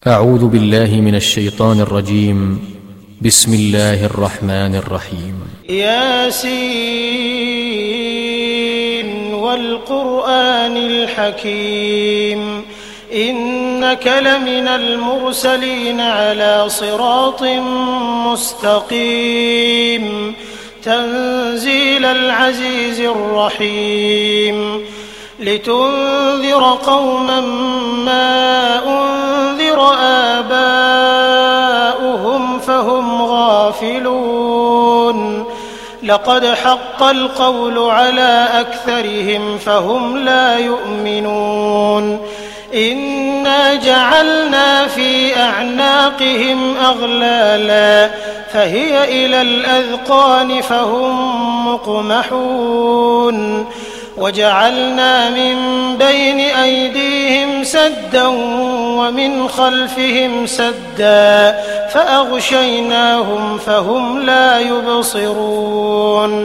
أعوذ بالله من الشيطان الرجيم. بسم الله الرحمن الرحيم. ياسين والقرآن الحكيم إنك لمن المرسلين على صراط مستقيم تنزيل العزيز الرحيم لتنذر قوما ما أنذر آباؤهم فهم غافلون لقد حق القول على أكثرهم فهم لا يؤمنون إنا جعلنا في أعناقهم أغلالا فهي إلى الأذقان فهم مقمحون وجعلنا من بين أيديهم سدا ومن خلفهم سدا فأغشيناهم فهم لا يبصرون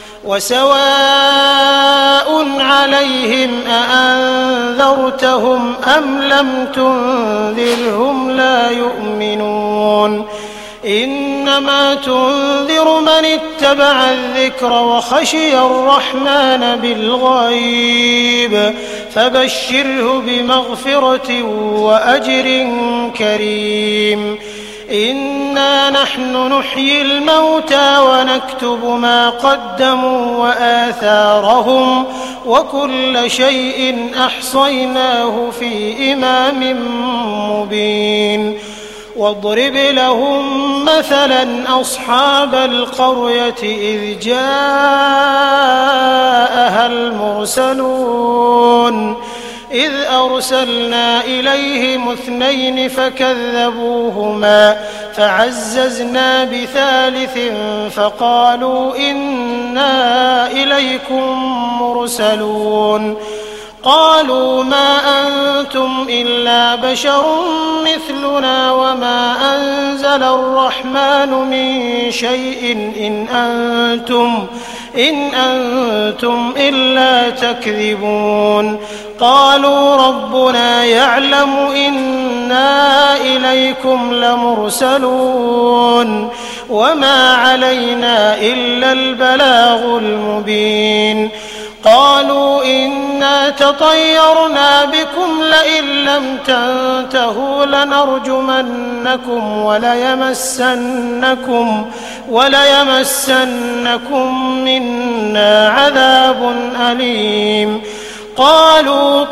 وسواء عليهم أأنذرتهم أم لم تنذرهم لا يؤمنون إنما تنذر من اتبع الذكر وخشي الرحمن بالغيب فبشره بمغفرة وأجر كريم إنا نحن نحيي الموتى ونكتب ما قدموا وآثارهم وكل شيء أحصيناه في إمام مبين واضرب لهم مثلا أصحاب القرية إذ جاءها المرسلون إذ أرسلنا إليهم 2 فكذبوهما فعززنا بثالث فقالوا إنا إليكم مرسلون قالوا ما أنتم إلا بشر مثلنا وما أنزل الرحمن من شيء إن أنتم إلا تكذبون قالوا ربنا يعلم إنا إليكم لمرسلون وما علينا إلا البلاغ المبين قالوا إنا تطيرنا بكم لئن لم تنتهوا لنرجمنكم وليمسنكم منا عذاب أليم قالوا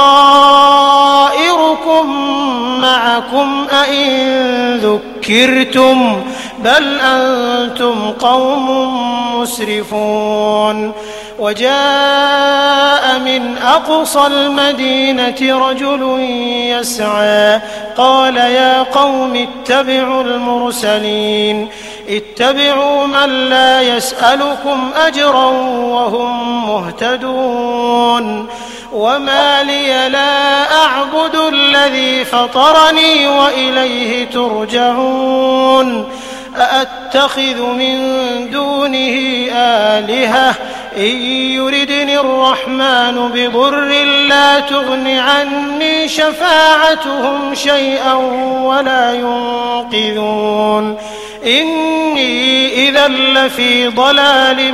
طائركم معكم أئن ذكرتم بل أنتم قوم مسرفون وجاء من أقصى المدينة رجل يسعى قال يا قوم اتبعوا المرسلين اتبعوا من لا يسألكم أجرا وهم مهتدون وما لي لا أعبد الذي فطرني وإليه ترجعون أأتخذ من دونه آلهة إن يردني الرحمن بضر لا تغن عني شفاعتهم شيئا ولا ينقذون إني إذا لفي ضلال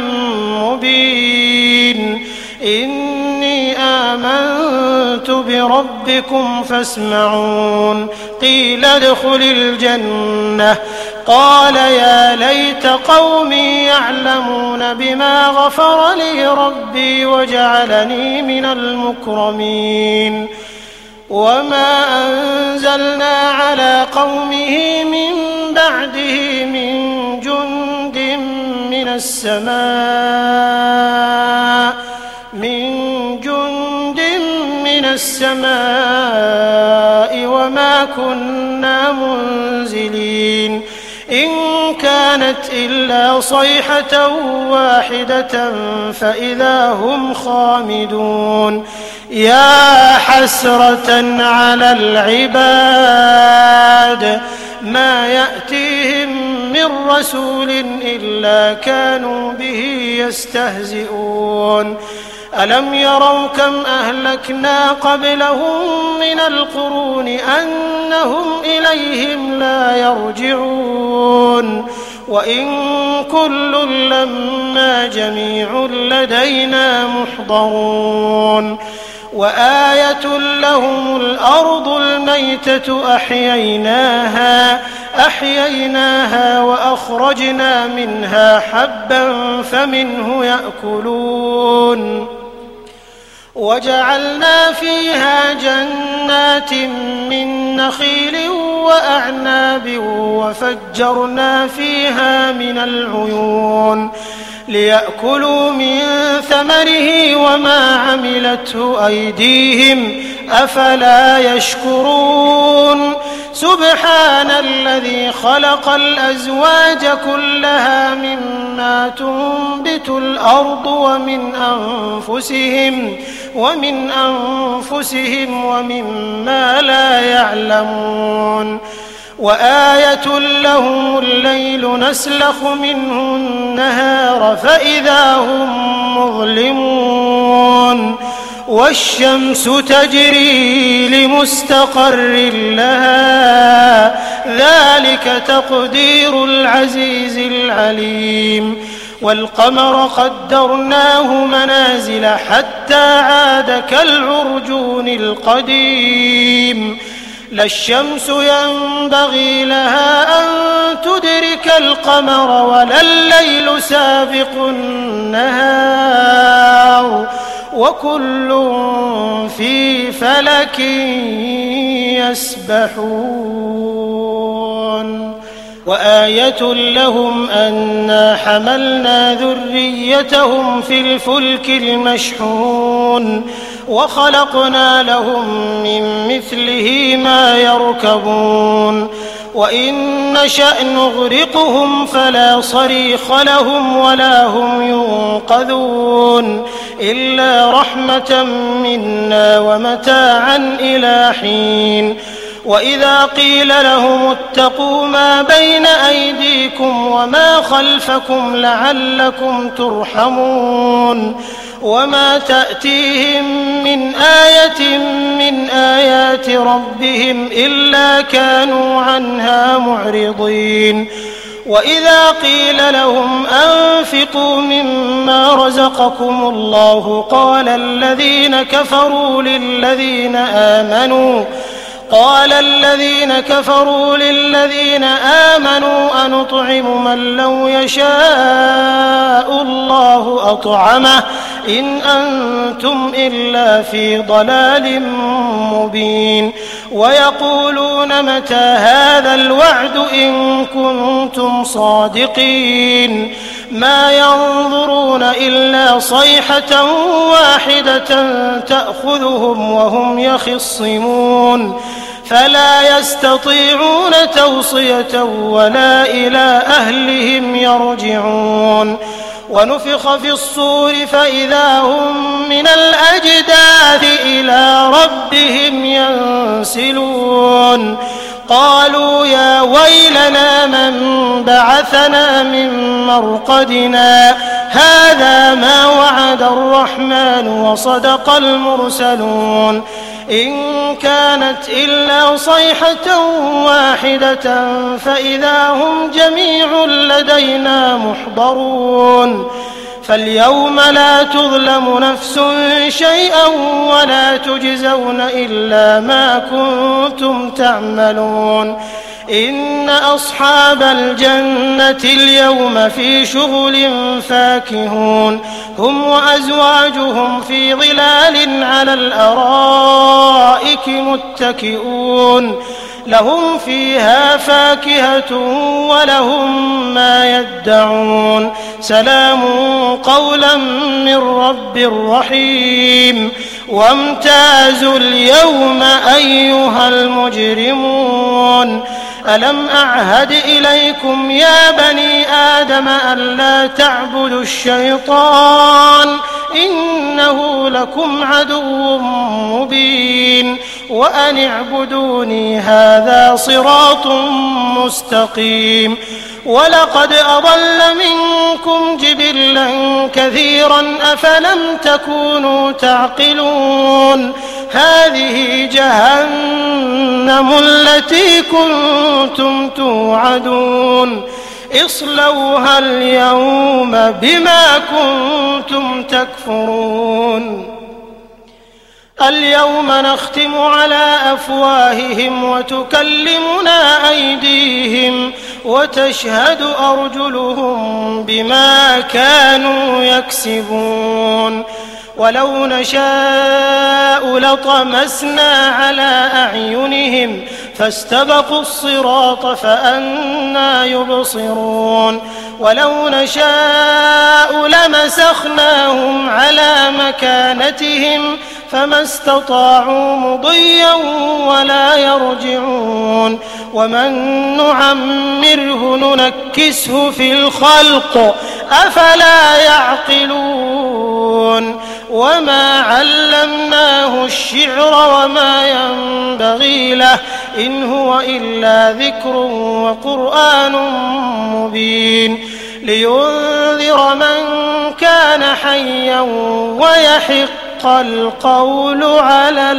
مبين إني آمنت بربكم فاسمعون قيل ادخل الجنة قال يا ليت قومي يعلمون بما غفر لي ربي وجعلني من المكرمين وما أنزلنا على قومه من بعده من جند من السماء وما كنا منزلين إن كانت إلا صيحة واحدة فإذا هم خامدون يا حسرة على العباد ما يأتيهم من رسول إلا كانوا به يستهزئون ألم يروا كم أهلكنا قبلهم من القرون أنهم إليهم لا يرجعون وإن كل لما جميع لدينا محضرون وآية لهم الأرض الميتة أحييناها وأخرجنا منها حبا فمنه يأكلون وجعلنا فيها جنات من نخيل وأعناب وفجرنا فيها من العيون ليأكلوا من ثمره وما عملته أيديهم أفلا يشكرون سبحان الذي خلق الأزواج كلها مما تنبت الأرض ومن أنفسهم ومما لا يعلمون وآية لهم الليل نسلخ منه النهار فإذا هم مظلمون والشمس تجري لمستقر لها ذلك تقدير العزيز العليم والقمر قدرناه منازل حتى عاد كالعرجون القديم لا الشمس ينبغي لها أن تدرك القمر ولا الليل سابق النهار وكل في فلك يسبحون وآية لهم أنا حملنا ذريتهم في الفلك المشحون وخلقنا لهم من مثله ما يركبون وإن نشأ نغرقهم فلا صريخ لهم ولا هم ينقذون إلا رحمة منا ومتاعا إلى حين وإذا قيل لهم اتقوا ما بين أيديكم وما خلفكم لعلكم ترحمون وما تأتيهم من آية من آيات ربهم إلا كانوا عنها معرضين وإذا قيل لهم أنفقوا مما رزقكم الله قال الذين كفروا للذين آمنوا أنطعم من لو يشاء الله أطعمه إن أنتم إلا في ضلال مبين ويقولون متى هذا الوعد إن كنتم صادقين ما ينظرون إلا صيحة واحدة تأخذهم وهم يخصمون فلا يستطيعون توصية ولا إلى أهلهم يرجعون ونفخ في الصور فإذا هم من الأجداث إلى ربهم ينسلون قالوا يا ويلنا من بعثنا من مرقدنا هذا ما وعد الرحمن وصدق المرسلون إن كانت إلا صيحة واحدة فإذا هم جميع لدينا محضرون فاليوم لا تظلم نفس شيئا ولا تجزون إلا ما كنتم تعملون إن أصحاب الجنة اليوم في شغل فاكهون هم وأزواجهم في ظلال على الأرائك متكئون لهم فيها فاكهة ولهم ما يدعون سلام قولا من رب رحيم وامتازوا اليوم أيها المجرمون ألم أعهد إليكم يا بني آدم ألا تعبدوا الشيطان إنه لكم عدو مبين وأن اعبدوني هذا صراط مستقيم ولقد أضل منكم جبلا كثيرا أفلم تكونوا تعقلون هذه جهنم التي كنتم توعدون اصلوها اليوم بما كنتم تكفرون اليوم نختم على أفواههم وتكلمنا أيديهم وتشهد أرجلهم بما كانوا يكسبون ولو نشاء لطمسنا على أعينهم فاستبقوا الصراط فأنى يبصرون ولو نشاء لمسخناهم على مكانتهم فما استطاعوا مضيا ولا يرجعون ومن نعمره ننكسه في الخلق أفلا يعقلون وما علمناه الشعر وما ينبغي له إن هو إلا ذكر وقرآن مبين لينذر من كان حيا ويحق القول على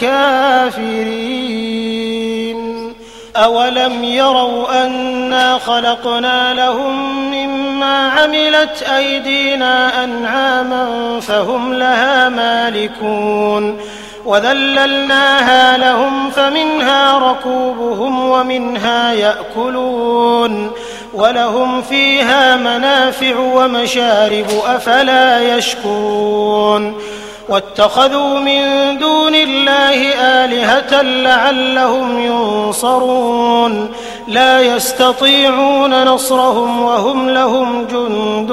الكافرين أولم يروا أنا خلقنا لهم مما عملت أيدينا أنعاما فهم لها مالكون وذللناها لهم فمنها ركوبهم ومنها يأكلون ولهم فيها منافع ومشارب أفلا يشكرون واتخذوا من دون الله آلهة لعلهم ينصرون لا يستطيعون نصرهم وهم لهم جند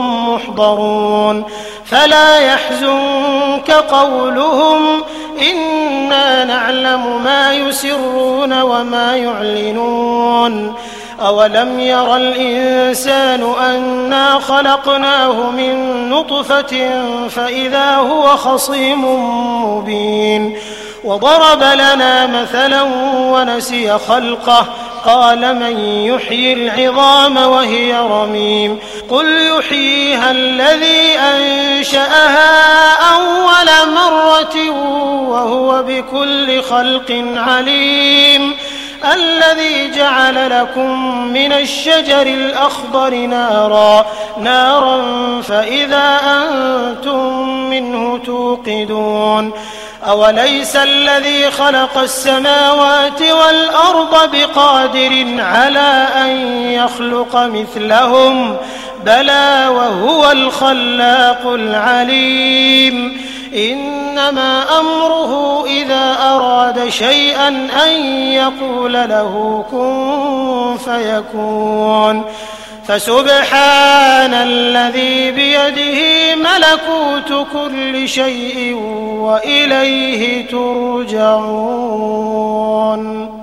محضرون فلا يحزنك قولهم إنا نعلم ما يسرون وما يعلنون أولم ير الإنسان أنا خلقناه من نطفة فإذا هو خصيم مبين وضرب لنا مثلا ونسي خلقه قال من يحيي العظام وهي رميم قل يحييها الذي أنشأها أول مرة وهو بكل خلق عليم الذي جعل لكم من الشجر الأخضر نارا فإذا أنتم منه توقدون أوليس الذي خلق السماوات والأرض بقادر على أن يخلق مثلهم بلى وهو الخلاق العليم إنما أمره إذا أراد شيئا أن يقول له كن فيكون فسبحان الذي بيده ملكوت كل شيء وإليه ترجعون